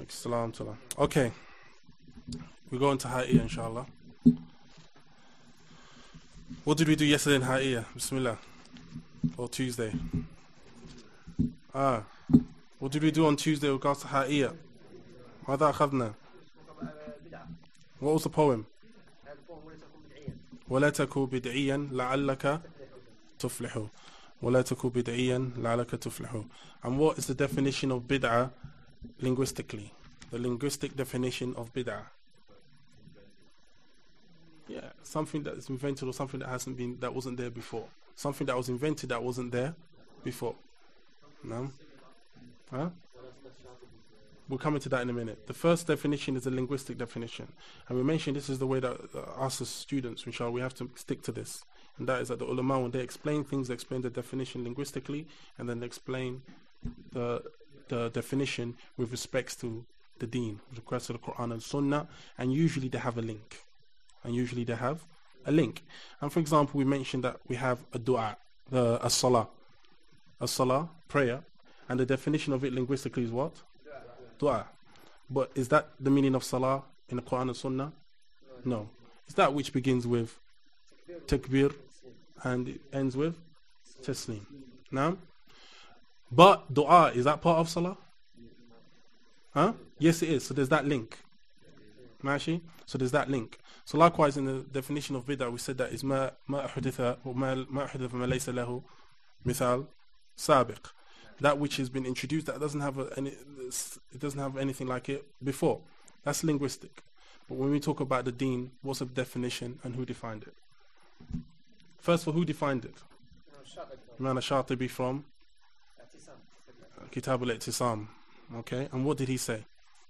Salam to Allah. Okay, we go into Ha'iyah inshallah. What did we do yesterday in Ha'iyah? Bismillah. Or Tuesday? What did we do on Tuesday with regards to Ha'iyah? ماذا أخذنا? What was the poem? ولا تكو بدعيا لعلك تفلح. ولا تكو بدعيا لعلك تفلح. And what is the definition of bid'ah linguistically? The linguistic definition of bid'ah. Yeah, something that is invented or something that wasn't there before. Something that was invented that wasn't there before. No? Huh? We'll come into that in a minute. The first definition is a linguistic definition. And we mentioned this is the way that us as students, inshallah, we have to stick to this. And that is that the ulama, when they explain things, they explain the definition linguistically, and then they explain the definition with respects to the deen, with regards to the Quran and Sunnah, and usually they have a link. And for example, we mentioned that we have a dua, a salah, prayer, and the definition of it linguistically is what? Dua. But is that the meaning of salah in the Quran and Sunnah? No. It's that which begins with takbir and it ends with taslim. Now, but dua, is that part of salah? Huh? Yes, it is. So there's that link. Mashi? So there's that link. So likewise, in the definition of bid'ah, we said that is ma uhditha ma laysa lahu mithal sabiq. That which has been introduced that doesn't have anything like it before. That's linguistic. But when we talk about the deen, what's the definition and who defined it? First of all, who defined it? Imam Shatibi from Kitab al-I'tisam. Okay, and what did he say?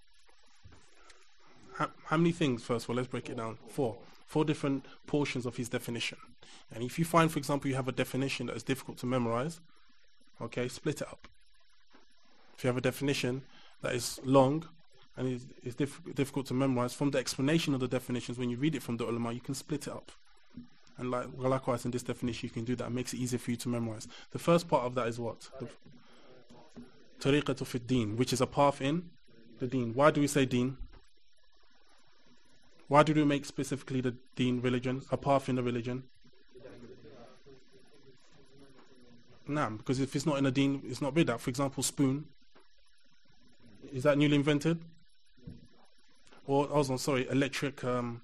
How many things? First of all, let's break it down. Four different portions of his definition. And if you find, for example, you have a definition that is difficult to memorize, okay, split it up. If you have a definition that is long and is difficult to memorize, from the explanation of the definitions, when you read it from the ulama, you can split it up. And likewise, in this definition, you can do that. It makes it easier for you to memorize. The first part of that is what? Tariqatu fi deen, which is a path in the deen. Why do we say deen? Why do we make specifically the deen religion, a path in the religion? Nah, because if it's not in a deen, it's not bid'ah. For example, spoon. Is that newly invented? Or, electric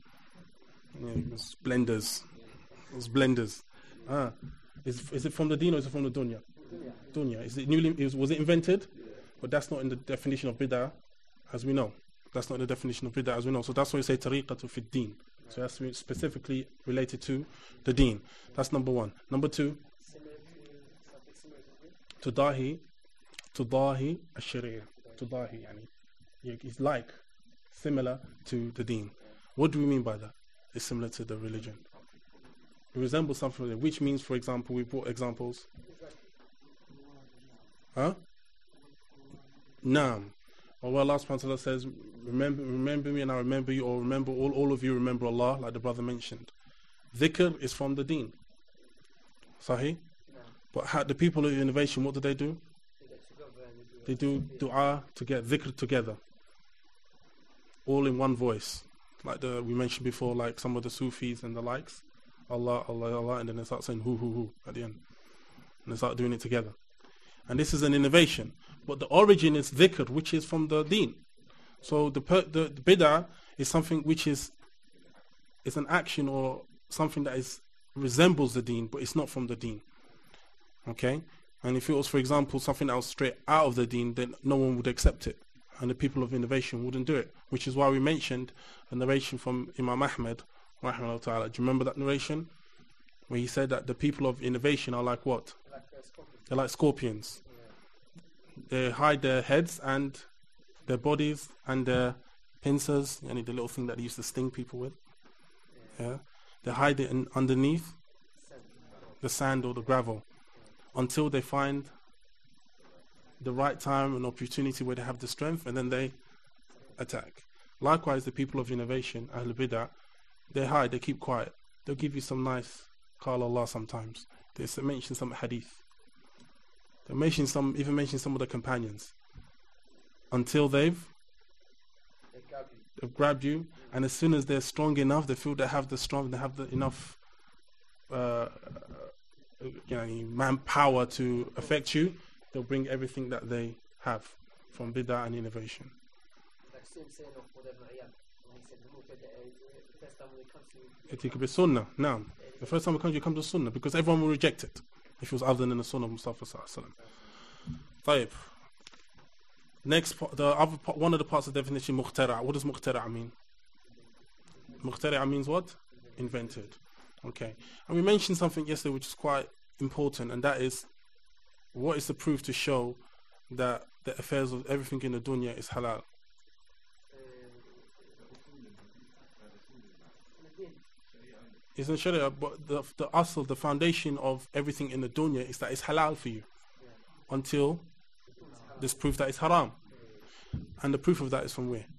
blenders. It's blenders. Is it from the deen or is it from the dunya? Dunya. Was it invented? But that's not in the definition of bid'ah, as we know. That's not the definition of bid'ah as we know. So that's why we say tariqatu fi deen. So that's specifically related to the deen. That's number one. Number two, tudahi ash-shari'ah. Tudahi, it's like, similar to the deen. What do we mean by that? It's similar to the religion. It resembles something, which means, for example, we brought examples. Huh? Naam. Or Allah subhanahu wa ta'ala says, remember me and I remember you, or remember all of you remember Allah, like the brother mentioned. Dhikr is from the deen. Sahih? But the people of innovation, what do? They do dua together, dhikr together. All in one voice. Like we mentioned before, like some of the Sufis and the likes. Allah, Allah, Allah, and then they start saying hu at the end. And they start doing it together. And this is an innovation. But the origin is dhikr, which is from the deen. So the bid'ah is something which is an action or something that resembles the deen, but it's not from the deen. Okay? And if it was, for example, something that was straight out of the deen, then no one would accept it. And the people of innovation wouldn't do it. Which is why we mentioned a narration from Imam Ahmed, rahimahullah ta'ala. Do you remember that narration? Where he said that the people of innovation are like what? They're like scorpions. They hide their heads and their bodies and their pincers, the little thing that they used to sting people with. Yeah, they hide it underneath the sand or the gravel until they find the right time and opportunity where they have the strength, and then they attack. Likewise, the people of innovation, Ahl Bid'ah, they hide, they keep quiet. They'll give you some nice Qala Allah sometimes. They mention some hadith. They even mention some of the companions until they've They've grabbed you, and as soon as they're strong enough, they feel they have the enough manpower to affect you, they'll bring everything that they have from bid'ah and innovation. Now, the first time it comes, you come to Sunnah, because everyone will reject it if it was other than the Sunnah of Mustafa sallallahu alaihi wasallam. Next, one of the parts of the definition, muqtara'. What does muqtara' mean? Muqtara' means what? Invented. Okay. And we mentioned something yesterday which is quite important, and that is, what is the proof to show that the affairs of everything in the dunya is halal? It's in Sharia, but the asl, the foundation of everything in the dunya is that it's halal for you until there's proof that it's haram. And the proof of that is from where?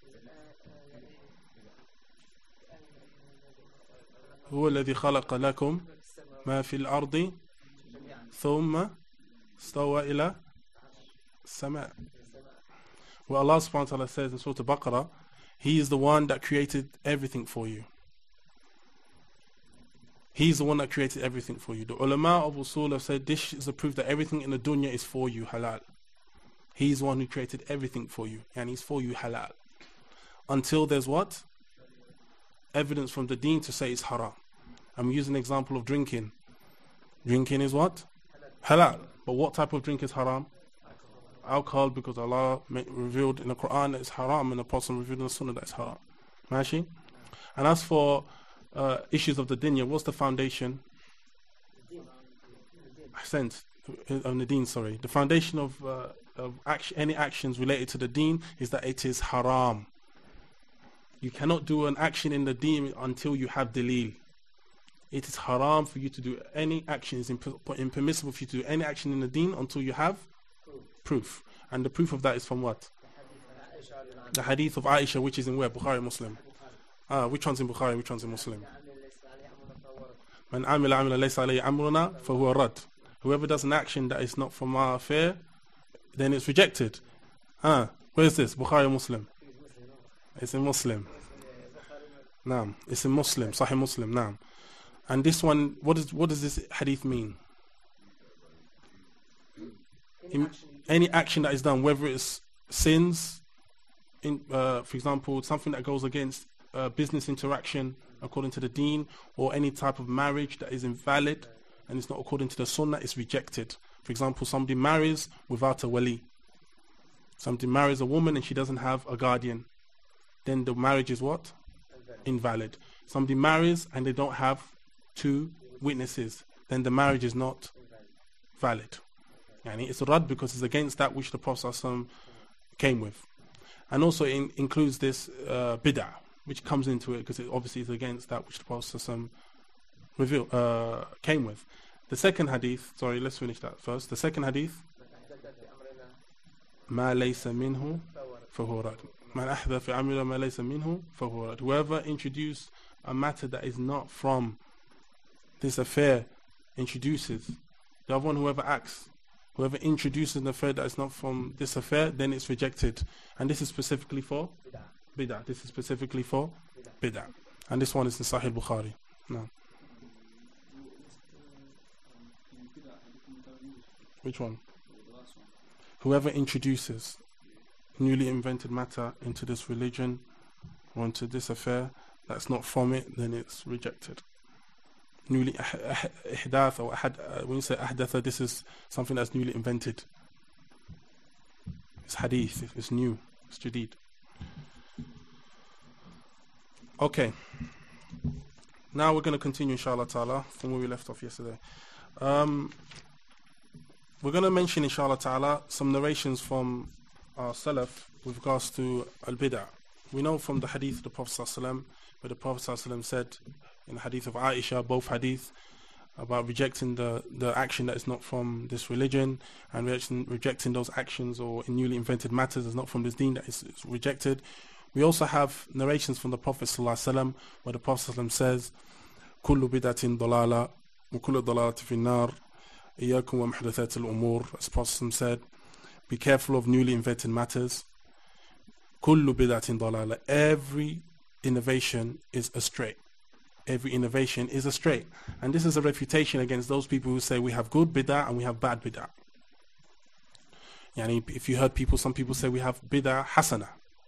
هو الذي خلق لكم ما في الأرض ثم استوى إلى السماء. Where Allah subhanahu wa ta'ala says in Surah Al-Baqarah, He is the one that created everything for you. He's the one that created everything for you. The ulama of usul have said this is a proof that everything in the dunya is for you, halal. He's the one who created everything for you, and He's for you, halal. Until there's what? Evidence from the deen to say it's haram. I'm using an example of drinking. Drinking is what? Halal. But what type of drink is haram? Alcohol, because Allah revealed in the Quran that it's haram, and the Prophet revealed in the Sunnah that it's haram. Mashi? And as for issues of the dunya, what's the foundation? Ahsant. On the deen, sorry. The foundation of any actions related to the deen is that it is haram. You cannot do an action in the deen until you have dalil. It is haram for you to do any action. It's impermissible for you to do any action in the deen until you have proof. And the proof of that is from what? The hadith of Aisha, which is in where? Bukhari, Muslim. Which one's in Bukhari, which one's in Muslim? Man amila amila laysa alayhi amruna fahuwa rad. Whoever does an action that is not from our affair, then it's rejected. Where is this? Bukhari, Muslim. It's in Muslim. Naam. It's in Muslim. Sahih Muslim. Naam. And this one, what does this hadith mean? Any action that is done, whether it's sins, for example, something that goes against business interaction according to the deen, or any type of marriage that is invalid and it's not according to the sunnah, is rejected. For example, somebody marries without a wali. Somebody marries a woman and she doesn't have a guardian. Then the marriage is what? Invalid. Somebody marries and they don't have 2 witnesses. Then the marriage is not valid. Yani it's a rad because it's against that which the Prophet ﷺ came with. And also it includes this bid'ah, which comes into it because it obviously is against that which the Prophet ﷺ came with. The second hadith, sorry, let's finish that first. The second hadith, ما ليس منه فهو رد. من أحدث في أمرنا ما ليس منه فهو رد. Whoever introduced a matter that is not from this affair introduces. The other one, whoever introduces an affair that is not from this affair, then it's rejected. And this is specifically for bid'ah. This is specifically for bid'ah. And this one is in Sahih Bukhari. No. Which one? Whoever introduces newly invented matter into this religion or into this affair that's not from it, then it's rejected. Newly ihdath, or when you say ahdatha, this is something that's newly invented. It's hadith, it's new, it's jadid. Okay. Now we're going to continue, inshallah ta'ala, from where we left off yesterday. We're going to mention, inshallah ta'ala, some narrations from our Salaf with regards to al-bid'ah. We know from the hadith of the Prophet ﷺ, where the Prophet ﷺ said in the hadith of Aisha, both hadith, about rejecting the action that is not from this religion, and rejecting those actions or in newly invented matters that's not from this deen, that is rejected. We also have narrations from the Prophet ﷺ, where the Prophet ﷺ says, كل بدعة ضلالة وكل ضلالة في النار إياكم ومحدثات الأمور. As the Prophet said, be careful of newly invented matters. كل بدعة ضلالة. Every innovation is astray. Every innovation is astray. And this is a refutation against those people who say we have good bid'ah and we have bad bid'ah. Yani if you heard people, some people say we have bid'ah hasana.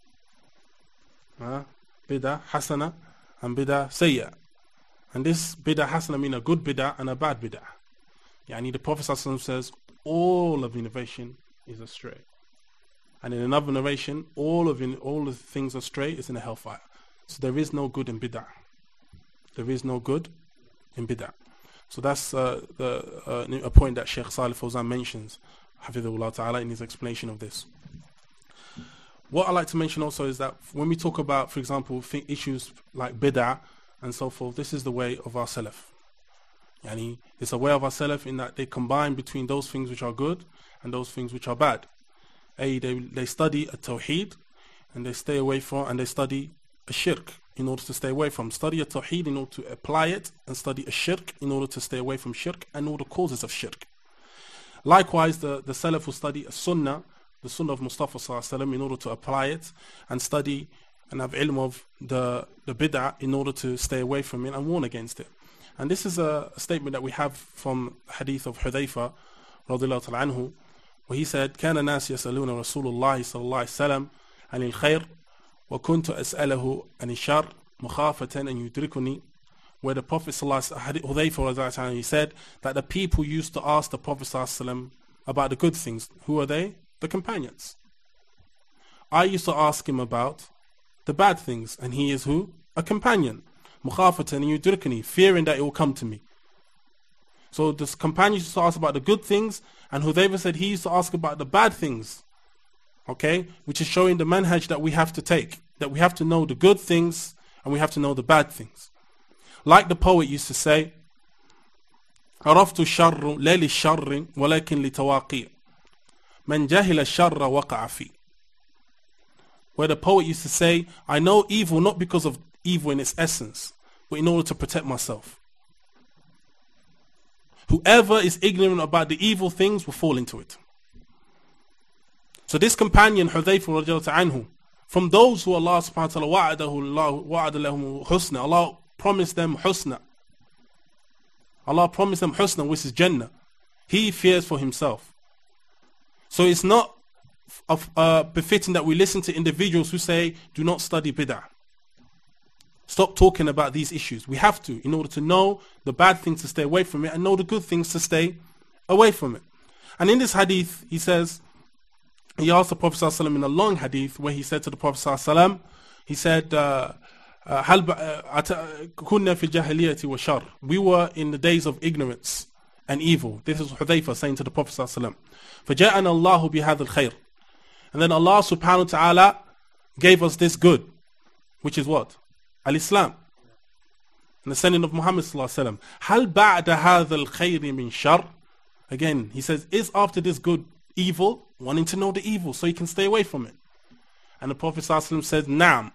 Bid'ah hasana and bid'ah sayya. And this bid'ah hasana mean a good bid'ah and a bad bid'ah. Yani the Prophet ﷺ says all of innovation is astray. And in another narration, all of the things astray is in a hellfire. So there is no good in bid'ah. There is no good in bid'ah. So that's a point that Shaykh Salih Fawzan mentions, Hafidhullah Ta'ala, in his explanation of this. What I like to mention also is that when we talk about, for example, issues like bid'ah and so forth, this is the way of our Salaf. Yani, it's a way of our Salaf in that they combine between those things which are good and those things which are bad. They study a tawheed and they stay away from, and they study a shirk in order to stay away from. Study a tawheed in order to apply it, and study a shirk in order to stay away from shirk and all the causes of shirk. Likewise, the Salaf will study a sunnah, the sunnah of Mustafa Sallallahu Alaihi Wasallam, in order to apply it, and study and have ilm of the bid'ah in order to stay away from it and warn against it. And this is a statement that we have from hadith of Hudhayfa radiyallahu ta'ala anhu, where he said, كان الناس يسألون رسول الله صلى الله عليه وسلم عن الخير وكنت أسأله عن الشر مخافة أن يدركني. Where the Prophet Hudhayfa radiyallahu ta'ala, he said that the people used to ask the Prophet sallallahu about the good things. Who are they? The companions. I used to ask him about the bad things, and he is who? A companion. مخافة أن يدركني, fearing that it will come to me. So this companion used to ask about the good things, and Hudhayfa said he used to ask about the bad things. Okay, which is showing the manhaj that we have to take, that we have to know the good things and we have to know the bad things. Like the poet used to say, عرفت الشر لا للشر ولكن لتواقي من جهل الشر وقع فيه. Where the poet used to say, I know evil not because of evil in its essence, but in order to protect myself. Whoever is ignorant about the evil things will fall into it. So this companion, Hudhayfa radiyallahu anhu, from those who Allah subhanahu wa ta'ala wa'ada lahum husna, Allah promised them husna. Allah promised them husna, which is Jannah. He fears for himself. So it's not befitting that we listen to individuals who say, do not study bid'ah. Stop talking about these issues. We have to, in order to know the bad things to stay away from it and know the good things to stay away from it. And in this hadith, he says, he asked the Prophet ﷺ in a long hadith where he said to the Prophet ﷺ, he said, we were in the days of ignorance and evil. This is Hudhayfa saying to the Prophet ﷺ, فَجَاءَنَا اللَّهُ بِهَذَا الْخَيْرِ. And then Allah subhanahu wa ta'ala gave us this good, which is what? Al-Islam. And the sending of Muhammad sallallahu alaihi wasallam. هَلْ بَعْدَ هَذَا الْخَيْرِ مِنْ شَرٍ. Again, he says, is after this good evil? Wanting to know the evil so he can stay away from it. And the Prophet sallallahu alaihi wasallam said, Naam.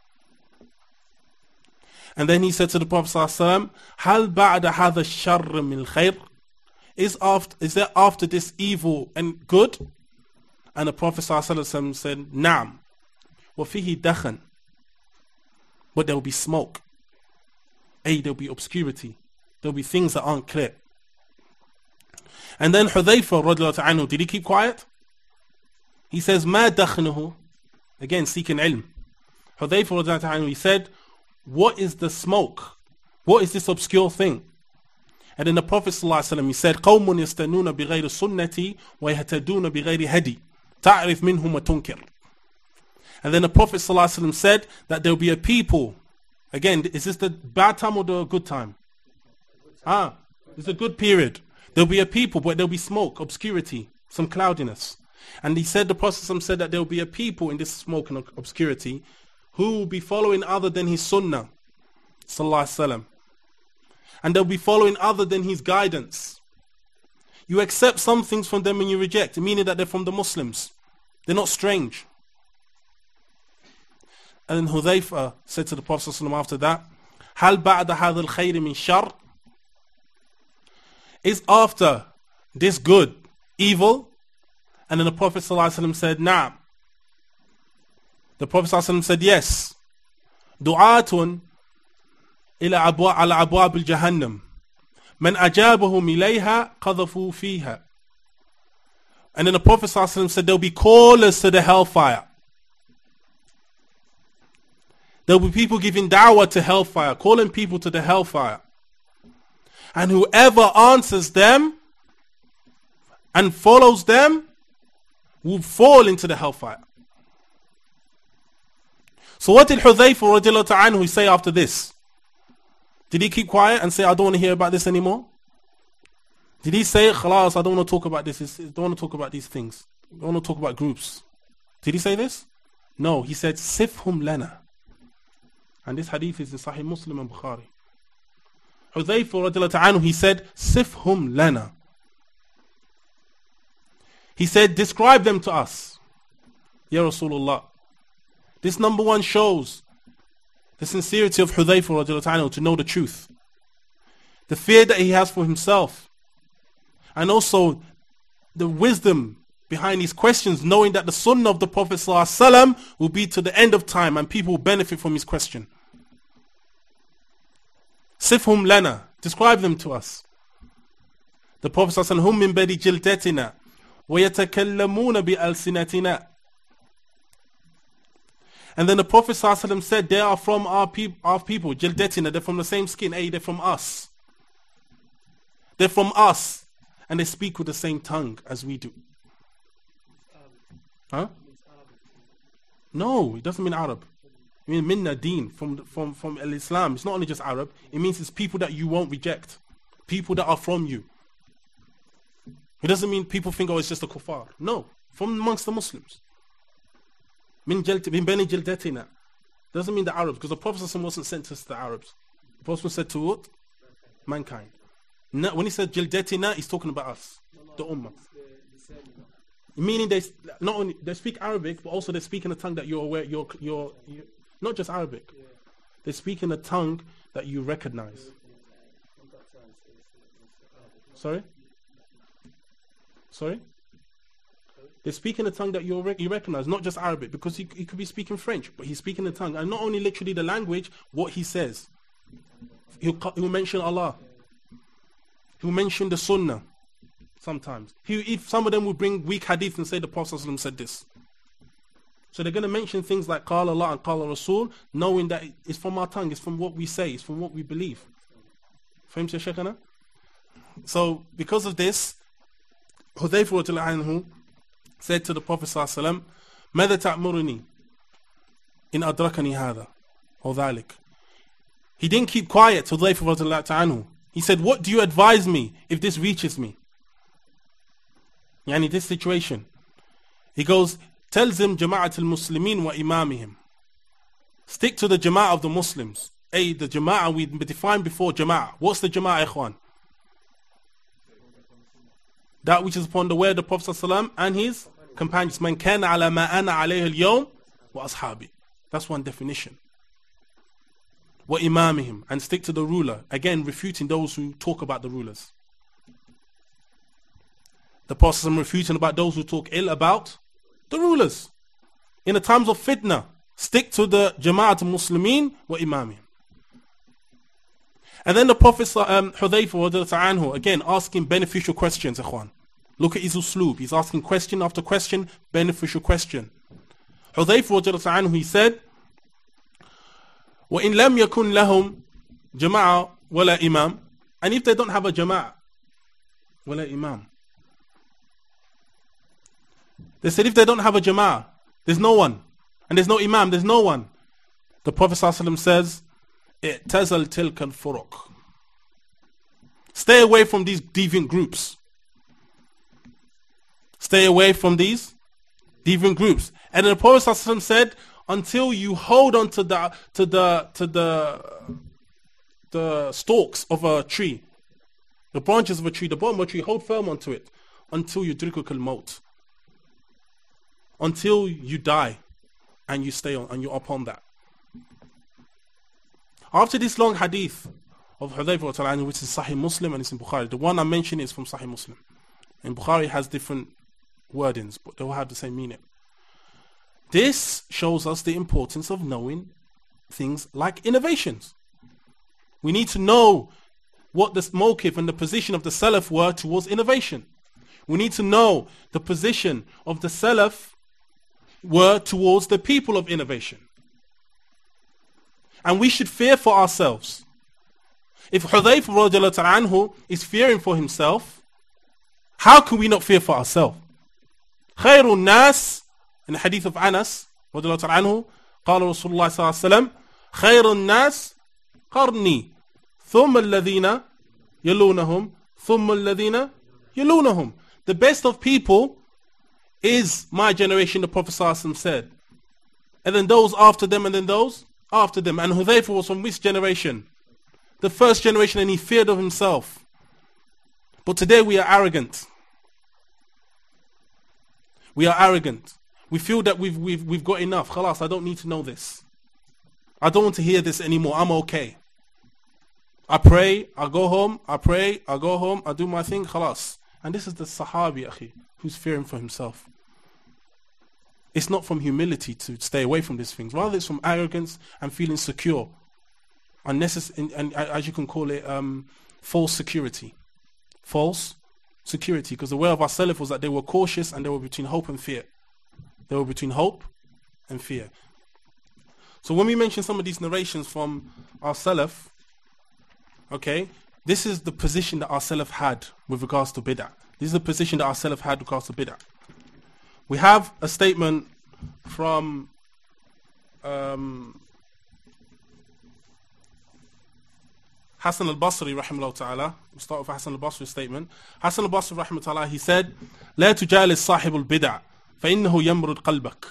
And then he said to the Prophet sallallahu alaihi wasallam, هَلْ بَعْدَ هَذَا الشَّرِّ مِنْ خَيْرٍ. Is there after this evil and good? And the Prophet sallallahu alaihi wasallam said, Naam. وَفِيهِ دَخَنْ. But there will be smoke. There will be obscurity. There will be things that aren't clear. And then Hudhayfa radiyallahu anhu, did he keep quiet? He says, مَا دَخْنُهُ. Again, seeking ilm. Hudhayfa radiyallahu anhu, he said, what is the smoke? What is this obscure thing? And then the Prophet sallallahu alaihi wasallam, he said, قَوْمٌ يَسْتَنُونَ بِغَيْرِ سُنَّتِي وَيَهْتَدُونَ بِغَيْرِ هَدِي تَعْرِفْ مِنْهُمْ وَتُنْكِرْ. And then the Prophet ﷺ said that there will be a people. Again, is this the bad time or the good time? It's a good period. There will be a people, but there will be smoke, obscurity, some cloudiness. And he said, the Prophet ﷺ said that there will be a people in this smoke and obscurity who will be following other than his sunnah, sallallahu alaihi wasallam. And they'll be following other than his guidance. You accept some things from them and you reject, meaning that they're from the Muslims. They're not strange. And then Hudhayfa said to the Prophet ﷺ after that, هَلْ بَعْدَ هَذَا الْخَيْرِ مِنْ شَرٍ. Is after this good evil? And then the Prophet ﷺ said, نعم. The Prophet ﷺ said, yes. دعاة إلى على أبواب الجهنم من أجابهم إليها قذفوا فيها. And then the Prophet ﷺ said, there'll be callers to the hellfire. There'll be people giving da'wah to hellfire, calling people to the hellfire. And whoever answers them and follows them will fall into the hellfire. So what did Hudhayfa radiallahu anhu say after this? Did he keep quiet and say, I don't want to hear about this anymore? Did he say, Khalas, I don't want to talk about this, I don't want to talk about these things, I don't want to talk about groups? Did he say this? No, he said, Sifhum lana. And this hadith is in Sahih Muslim and Bukhari. Hudhayfa radiallahu anhu, he said, Sifhum lana. He said, describe them to us, Ya Rasulullah. This number one shows the sincerity of Hudhayfa radiallahu anhu to know the truth, the fear that he has for himself, and also the wisdom behind his questions, knowing that the sunnah of the Prophet ﷺ will be to the end of time and people will benefit from his question. Sifhum lana, describe them to us. The Prophet ﷺ, hum min badi jildatina wa yatakallamuna bi alsinatina. And then the Prophet ﷺ said, they are from our people, jildatina, they're from the same skin, they're from us. They're from us, and they speak with the same tongue as we do. Huh? No, it doesn't mean Arab. It means minna deen, from Islam. It's not only just Arab. It means it's people that you won't reject. People that are from you. It doesn't mean people think, oh, it's just a kuffar. No, from amongst the Muslims. Min bani jildatina. Doesn't mean the Arabs, because the Prophet wasn't sent to the Arabs. The Prophet was said to what? Mankind. When he said jildatina, he's talking about us, the ummah. Meaning they not only they speak Arabic, but also they speak in a tongue that you're aware. You're not just Arabic. They speak in a tongue that you recognize. Sorry. They speak in a tongue that you recognize, not just Arabic, because he could be speaking French, but he's speaking a tongue, and not only literally the language, what he says. He'll mention Allah. He'll mention the Sunnah. Sometimes. If some of them will bring weak hadith and say the Prophet ﷺ said this. So they're going to mention things like Qala Allah and Qala Rasul, knowing that it's from our tongue, it's from what we say, it's from what we believe. Fahimta Shaykhana? So because of this, Hudhayfa radiallahu anhu said to the Prophet ﷺ, ماذا تأمرني إن أدركني هذا أو ذلك. He didn't keep quiet, Hudhayfa radiallahu anhu. He said, what do you advise me if this reaches me? Yani this situation. He goes, تلزم جماعة المسلمين وإمامهم. Stick to the jama'ah of the Muslims. The jama'ah we defined before jama'ah. What's the jama'ah, ikhwan? That which is upon the way of the Prophet ﷺ and his companions. من كان على ما أنا عليه اليوم وأصحابي. That's one definition. وإمامهم. And stick to the ruler. Again, refuting those who talk about the rulers. The Prophet ﷺ refuting about those who talk ill about the rulers. In the times of fitna, stick to the Jama'at al-Muslimin wa imamihim. And then the Prophet Hudhayfa anhu, again asking beneficial questions, ikhwan. Look at his usloob. He's asking question after question, beneficial question. Hudhayfa anhu, he said, وَإِن لَمْ يَكُنْ لَهُمْ جَمَاعَ وَلَا imam. And if they don't have a jama'ah, وَلَا imam. They said if they don't have a jama'ah, there's no one. And there's no imam, there's no one. The Prophet ﷺ says, اِعْتَزَلْ تِلْكَ الْفُرُقِ. Stay away from these deviant groups. Stay away from these deviant groups. And then the Prophet ﷺ said, until you hold on to the stalks of a tree, the branches of a tree, the bottom of a tree, hold firm onto it until you yudrikuk al-maut. Until you die and you stay on and you're upon that. After this long hadith of Hudhayfa, which is Sahih Muslim and it's in Bukhari, the one I mentioned is from Sahih Muslim. And Bukhari has different wordings, but they all have the same meaning. This shows us the importance of knowing things like innovations. We need to know what the mawqif and the position of the Salaf were towards innovation. We need to know the position of the Salaf were towards the people of innovation. And we should fear for ourselves. If Hudhayfah radiallahu anhu is fearing for himself, how can we not fear for ourselves? خير الناس, in the hadith of Anas radiallahu anhu, قال رسول الله صلى الله عليه وسلم خير الناس قرني ثم الذين يلونهم ثم الذين يلونهم. The best of people is my generation, the Prophet ﷺ said. And then those after them, and then those after them. And Hudhayfah was from which generation? The first generation, and he feared of himself. But today we are arrogant. We are arrogant. We feel that we've got enough. Khalas, I don't need to know this. I don't want to hear this anymore. I'm okay. I pray, I go home, I pray, I go home, I do my thing, khalas. And this is the Sahabi, akhi, who's fearing for himself. It's not from humility to stay away from these things. Rather, it's from arrogance and feeling secure. Unnecessary, and as you can call it, false security. False security. Because the way of our Salaf was that they were cautious and they were between hope and fear. They were between hope and fear. So when we mention some of these narrations from our Salaf, okay, this is the position that our Salaf had with regards to bid'ah. This is the position that our Salaf had with regards to bid'ah. We have a statement from Hassan al-Basri rahimahullah ta'ala. We'll start with Hassan al-Basri's statement. Hassan al-Basri rahimahullah ta'ala, he said, لا تجالس صاحب البدع فإنه يمرض قلبك.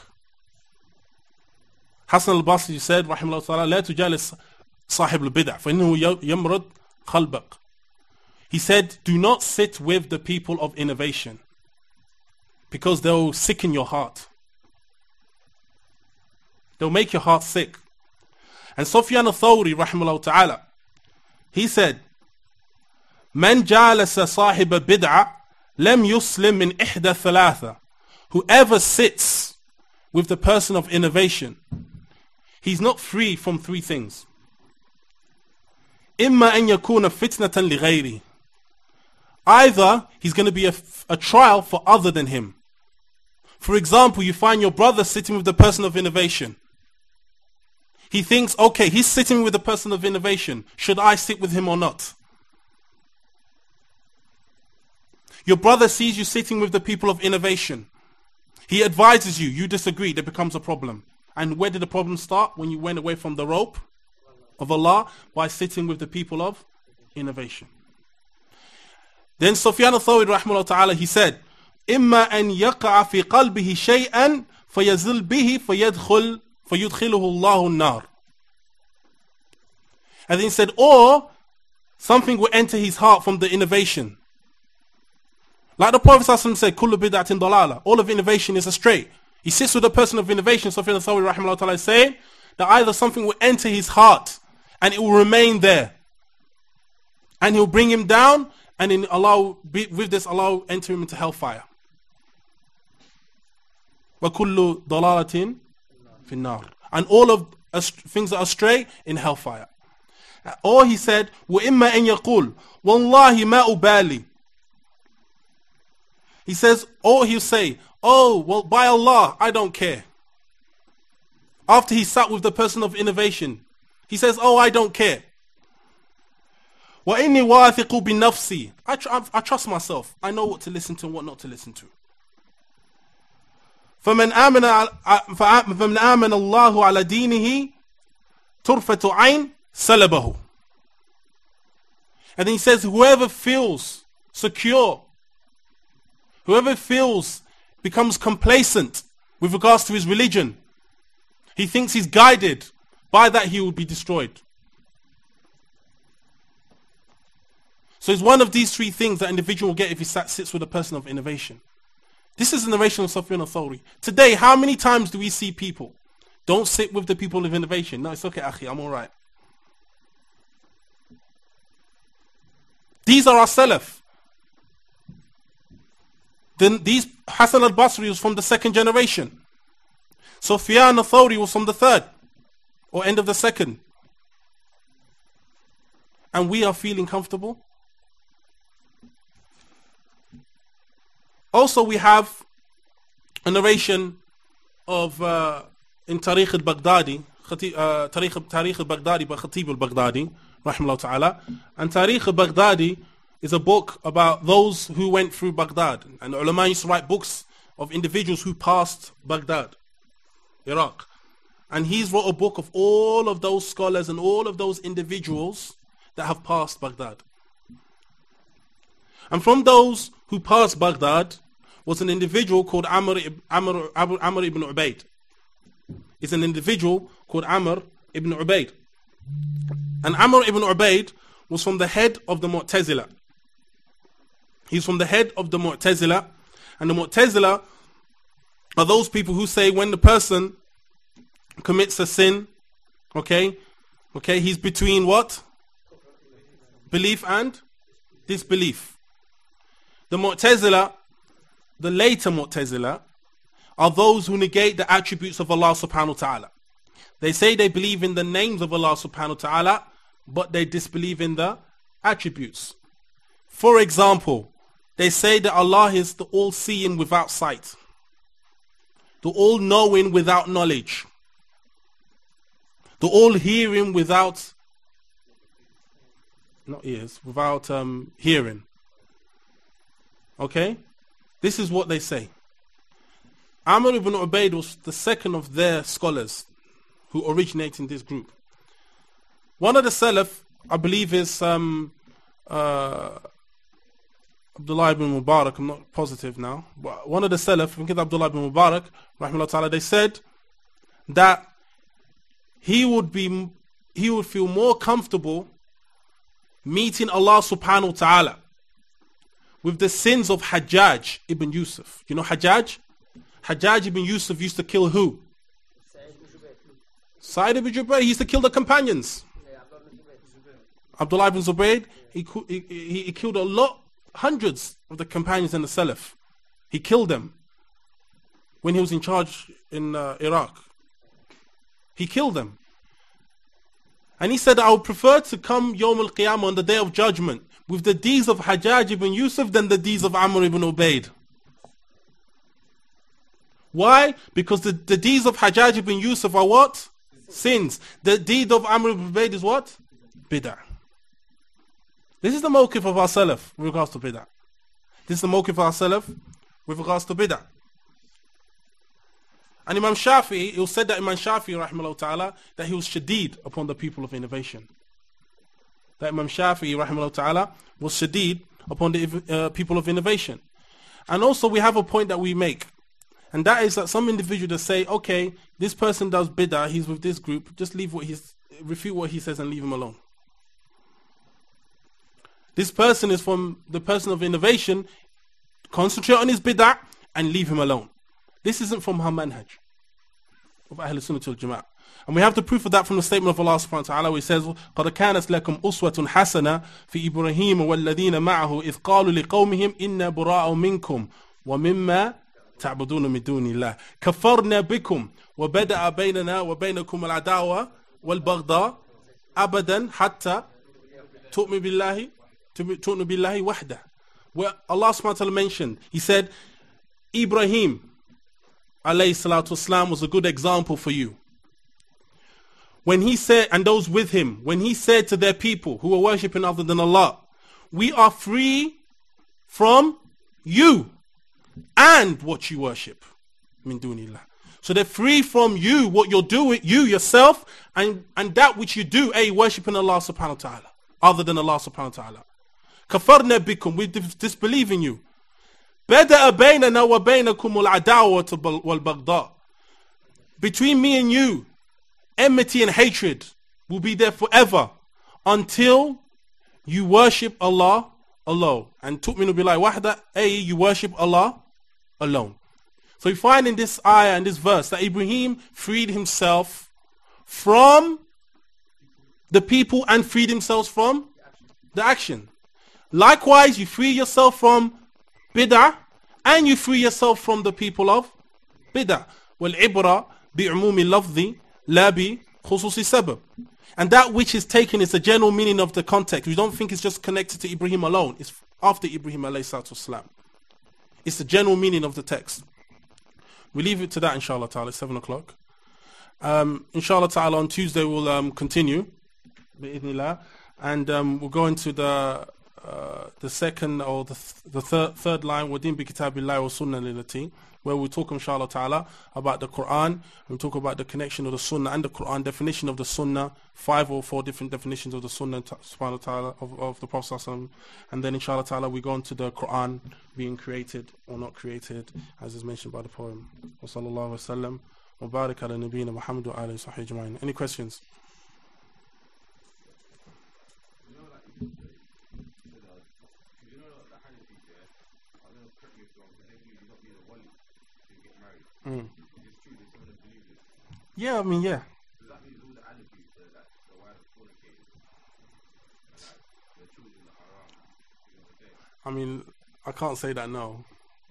Hassan al-Basri said rahimahullah ta'ala, لا تجالس صاحب البدع فإنه يمرض قلبك. He said, do not sit with the people of innovation, because they'll sicken your heart. They'll make your heart sick. And Sufyan al-Thawri rahimahullah ta'ala, he said, من جالس صاحب بدعة لم يسلم من إحدى ثلاثة. Whoever sits with the person of innovation, he's not free from three things. إما أن يكون فتنة لغيره. Either he's going to be a trial for other than him. For example, you find your brother sitting with the person of innovation. He thinks, okay, he's sitting with the person of innovation. Should I sit with him or not? Your brother sees you sitting with the people of innovation. He advises you, you disagree, there becomes a problem. And where did the problem start? When you went away from the rope of Allah by sitting with the people of innovation. Then Sufyan al-Thawri rahimahullah ta'ala, he said, إما أن يقع في قلبه شيئا فيزل به فيدخله الله النار. And then he said, or something will enter his heart from the innovation. Like the Prophet ﷺ said, كل بدعة ضلالة. All of innovation is astray. He sits with a person of innovation, Sufyan al-Thawri rahimahullah ta'ala, saying that either something will enter his heart and it will remain there, and he'll bring him down, and in Allah, with this, Allah will enter him into hellfire. وَكُلُّ ضَلَالَةٍ فِي النَّارِ. And all of things that are stray in hellfire. Or he said, وَإِمَّا أَن يَقُولُ وَاللَّهِ مَا أُبَالِي. He says, or he'll say, oh, well, by Allah, I don't care. After he sat with the person of innovation, he says, oh, I don't care. وَإِنِّي وَاثِقُ بِنَفْسِي. I trust myself. I know what to listen to and what not to listen to. فَمَنْ آمَنَ اللَّهُ عَلَى دِينِهِ تُرْفَةُ عَيْنٍ سَلَبَهُ. And then he says, whoever feels secure, whoever becomes complacent with regards to his religion, he thinks he's guided, by that he will be destroyed. So it's one of these three things that individual will get if he sits with a person of innovation. This is the narration of Sufyan al-Thawri. Today, how many times do we see people, don't sit with the people of innovation? No, it's okay, akhi, I'm alright. These are our Salaf. Then Hassan al-Basri was from the second generation. Sufyan al-Thawri was from the third or end of the second. And we are feeling comfortable. Also, we have a narration of in Tariq al-Baghdadi, Tariq al-Baghdadi by Khatib al-Baghdadi, rahimahullah ta'ala. And Tariq al-Baghdadi is a book about those who went through Baghdad. And the ulama used to write books of individuals who passed Baghdad, Iraq. And he's wrote a book of all of those scholars and all of those individuals that have passed Baghdad. And from those who passed Baghdad was an individual called Amr ibn Ubaid. It's an individual called Amr ibn Ubaid. And Amr ibn Ubaid was from the head of the Mu'tazila. He's from the head of the Mu'tazila. And the Mu'tazila are those people who say when the person commits a sin, okay, he's between what? Belief and disbelief. The Mu'tazila, the later Mu'tazila, are those who negate the attributes of Allah subhanahu wa ta'ala. They say they believe in the names of Allah subhanahu wa ta'ala, but they disbelieve in the attributes. For example, they say that Allah is the all-seeing without sight, the all-knowing without knowledge, the all-hearing without, not ears, without hearing. Okay? This is what they say. Amr ibn Ubaid was the second of their scholars who originated in this group. One of the Salaf, I believe, is Abdullah ibn Mubarak. I'm not positive now, but one of the Salaf, I think it's Abdullah ibn Mubarak, rahimahullah ta'ala, they said that he would feel more comfortable meeting Allah subhanahu wa ta'ala with the sins of Hajjaj ibn Yusuf. You know Hajjaj? Hajjaj ibn Yusuf used to kill who? Sa'id ibn Jubayr. He used to kill the companions. Abdullah ibn Zubayr, he killed hundreds of the companions in the Salaf. He killed them when he was in charge in Iraq. He killed them. And he said, I would prefer to come Yawm al-Qiyamah on the day of judgment with the deeds of Hajjaj ibn Yusuf than the deeds of Amr ibn Ubaid. Why? Because the deeds of Hajjaj ibn Yusuf are what? Sins. The deed of Amr ibn Ubaid is what? Bid'ah. This is the mawqif of our Salaf with regards to bid'ah. This is the mawqif of our Salaf with regards to bid'ah. And Imam Shafi'i, it was said that Imam Shafi'i, rahimahullah ta'ala, that he was shadeed upon the people of innovation. That Imam Shafi'i, rahimahullah ta'ala, was shadeed upon the people of innovation. And also we have a point that we make. And that is that some individuals say, okay, this person does bid'ah, he's with this group, just refute what he says and leave him alone. This person is from the person of innovation, concentrate on his bid'ah and leave him alone. This isn't from our manhaj of Ahl Sunnah wal Jama'ah. And we have the proof of that from the statement of Allah subhanahu wa ta'ala, where he says, قَدْ كَانَتْ لَكُمْ أُسْوَةٌ حَسَنَةٌ فِي إِبْرَاهِيمَ وَالَّذِينَ مَعَهُ إِذْ قَالُوا لِقَوْمِهِمْ إِنَّا بُرَاءٌ مِنْكُمْ وَمِمَّا تعبدون من دون الله كفرنا بكم وبدأ بيننا وبينكم العداوة والبغضاء أبدا حتى تؤمنوا بالله وحده. Where Allah subhanahu wa ta'ala mentioned, he said, Ibrahim alayhi salatu wasalam was a good example for you. When he said, and those with him, when he said to their people who were worshipping other than Allah, we are free from you and what you worship, min dunillah. So they're free from you, what you're doing, you yourself, and that which you do, worshipping Allah subhanahu wa ta'ala, other than Allah subhanahu wa ta'ala. Kafarna bikum, we disbelieve in you. Bada'a baynana wa baynakum al-adawatu wal-baghdha. Between me and you, enmity and hatred will be there forever until you worship Allah alone. And tu'minu billahi wahda, you worship Allah alone. So we find in this ayah and this verse that Ibrahim freed himself from the people and freed himself from the action. Likewise, you free yourself from bid'ah and you free yourself from the people of bid'ah. Well, ibra بِعُمُومِ اللَّفْظِ لَا بِخُصُوصِ السَّبَبِ. And that which is taken is the general meaning of the context. We don't think it's just connected to Ibrahim alone. It's after Ibrahim alayhi salatu wasalam. It's the general meaning of the text. We leave it to that, inshallah ta'ala. It's 7 o'clock. Inshallah ta'ala, on Tuesday we'll continue, bi'idhnillah, and we'll go into the second or the third line, وَدِينْ بِكِتَابِ اللَّهِ وَسُنَّةِ لِلَّتِي, where we'll talk, inshallah ta'ala, about the Quran, and we'll talk about the connection of the Sunnah and the Quran, definition of the Sunnah, 5 or 4 different definitions of the Sunnah, subhanahu wa ta'ala, of the Prophet sallallahu alaihi wasallam. And then, inshallah ta'ala, we go on to the Quran being created or not created, as is mentioned by the poem. Wa sallallahu wa sallam, wa barik ala nabiyyina Muhammad wa alihi sahbihi ajma'in. Any questions? Yeah, I mean, yeah. I mean, I can't say that no.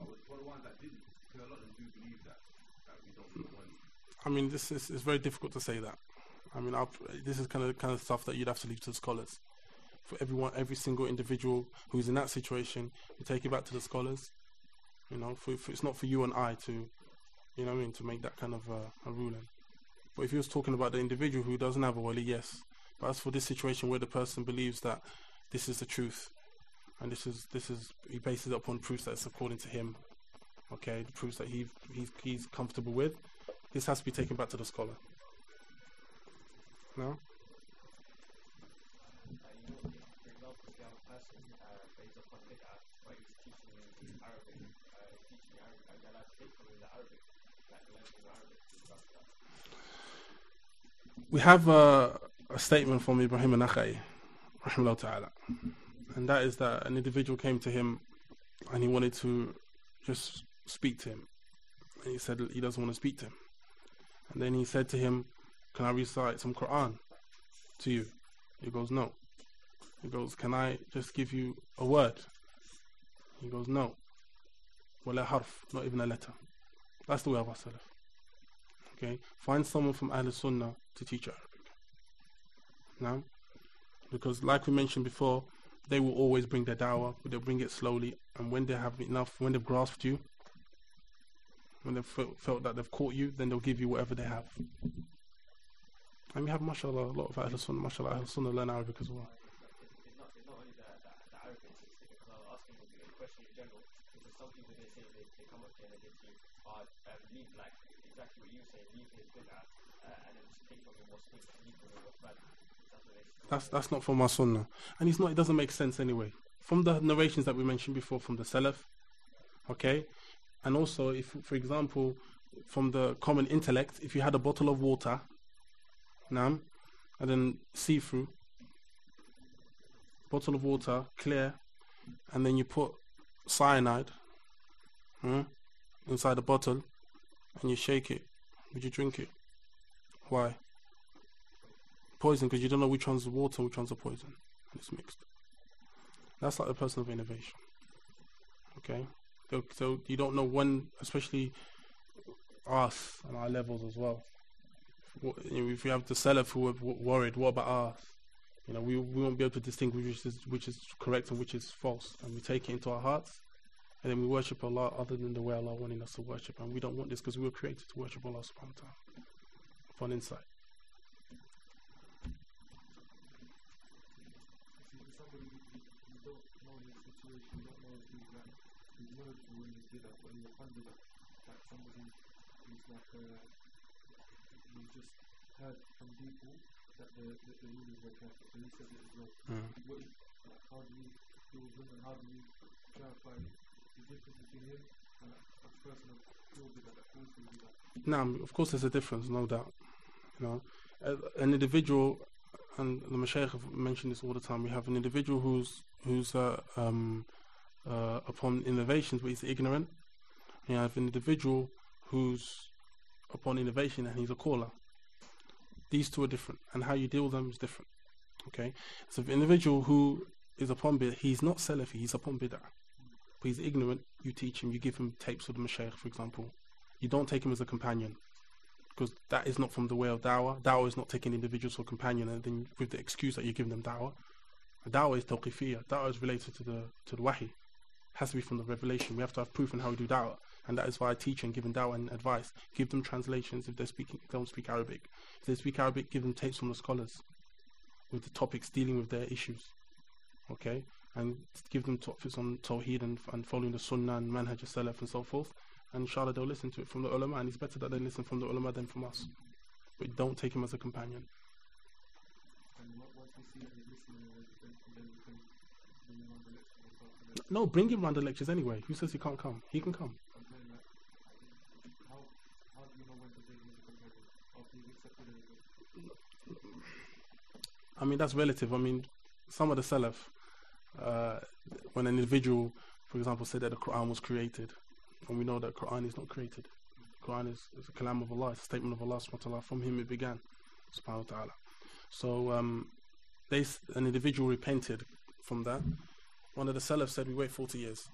I mean, this is it's very difficult to say that. I mean, this is kind of stuff that you'd have to leave to the scholars. For everyone, every single individual who's in that situation, you take it back to the scholars. You know, it's not for you and I to, you know what I mean, to make that kind of a ruling. But if he was talking about the individual who doesn't have a wali, yes. But as for this situation where the person believes that this is the truth, and this is he bases it upon proofs that's according to him, okay, the proofs that he's comfortable with, this has to be taken back to the scholar. No? We have a statement from Ibrahim an-Nakhai, rahimahullah ta'ala, and that is that an individual came to him and he wanted to just speak to him, and he said he doesn't want to speak to him, and then he said to him, can I recite some Quran to you? He goes, no. He goes, can I just give you a word? He goes, no. Wala harf, not even a letter. That's the way of our Salaf. Okay, find someone from Ahl Sunnah to teach Arabic. Now, because like we mentioned before, they will always bring their da'wah, but they'll bring it slowly, and when they have enough, when they've grasped you, when they've felt that they've caught you, then they'll give you whatever they have. And we have, mashallah, a lot of Ahl Sunnah, mashallah, Ahl Sunnah learn Arabic as well. It's not only the Arabic, it's because I was asking you a question in general, because some people they say they come up here and they say, leave, like exactly what you say, leave his bid'ah, and then speak from him or speak from him what's bad. That's not from our Sunnah, and it doesn't make sense anyway. From the narrations that we mentioned before, from the Salaf, okay, and also if, for example, from the common intellect, if you had a bottle of water, and then see-through, bottle of water, clear, and then you put cyanide inside the bottle, and you shake it, would you drink it? Why? Poison, because you don't know which one's water and which one's a poison, and it's mixed. That's like the person of innovation. Okay, so you don't know when, especially us and our levels as well. If we have the Salaf who are worried, what about us? You know, we won't be able to distinguish which is correct and which is false, and we take it into our hearts, and then we worship Allah other than the way Allah wanted us to worship, and we don't want this because we were created to worship Allah subhanahu wa ta'ala upon insight. You just heard from people that the rulers were careful, so he said it as well. How do you deal with him, and how do you clarify the difference between him and a person of pure bid'ah that also do that? Now, of course, there's a difference, no doubt. You know, an individual, and the Mashaykh have mentioned this all the time. We have an individual who's upon innovations, but he's ignorant. You have an individual who's upon innovation and he's a caller. These two are different, and how you deal with them is different. Okay, so the individual who is upon bid'ah, he's not Salafi, he's upon bid'ah, but he's ignorant. You teach him, you give him tapes of the Mashaykh, for example. You don't take him as a companion, because that is not from the way of da'wah. Da'wah is not taking individuals for companion and then with the excuse that you give them da'wah. Da'wah is tawqifiyya. Da'wah is related to the wahi. Has to be from the revelation. We have to have proof on how we do da'wah, and that is why I teach and giving da'wah and advice. Give them translations if they don't speak Arabic. If they speak Arabic, give them tapes from the scholars with the topics dealing with their issues. Okay, and give them topics on Tawheed and following the Sunnah and Manhaj al-Salaf and so forth. And inshallah they'll listen to it from the ulama, and it's better that they listen from the ulama than from us. But don't take him as a companion. No, bring him round the lectures anyway. Who says he can't come? He can come. I mean, that's relative. I mean, some of the Salaf, when an individual, for example, said that the Quran was created, and we know that Quran is not created. Quran is a kalam of Allah, it's a statement of Allah subhanahu wa ta'ala. From him it began, subhanahu wa ta'ala. So an individual repented from that. One of the Salaf said we wait 40 years.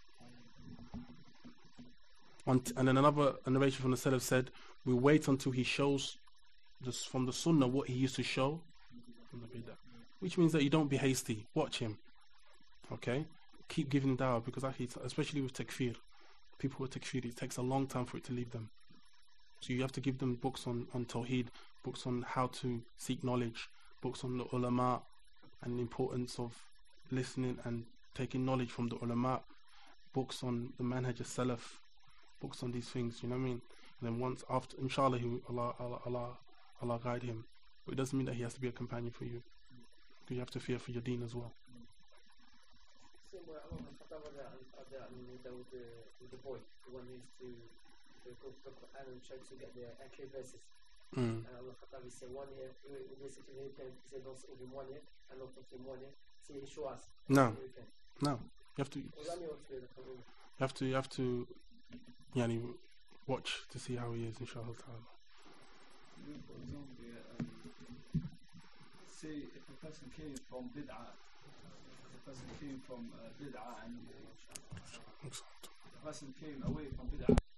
And then another narration from the Salaf said we wait until he shows from the Sunnah what he used to show from the Bidah. Which means that you don't be hasty. Watch him. Okay? Keep giving da'wah, because actually, especially with takfir, people with takfir, it takes a long time for it to leave them. So you have to give them books on Tawheed, books on how to seek knowledge, books on the ulama and the importance of listening and taking knowledge from the ulama, books on the manhaj al-salaf, books on these things, you know what I mean? And then once after, inshallah, Allah guide him. But it doesn't mean that he has to be a companion for you. You have to fear for your deen as well. Same way, with the boy, the one who used to go to the Quran and try to get the accurate verses. And Allah Khattabi said 1 year, we basically say don't sit with him 1 year, and not talk to him 1 year. So he show us. No. You have to yani, watch to see how he is, inshallah ta'ala. For example, say if a person came from bid'ah, and the person came away from bid'ah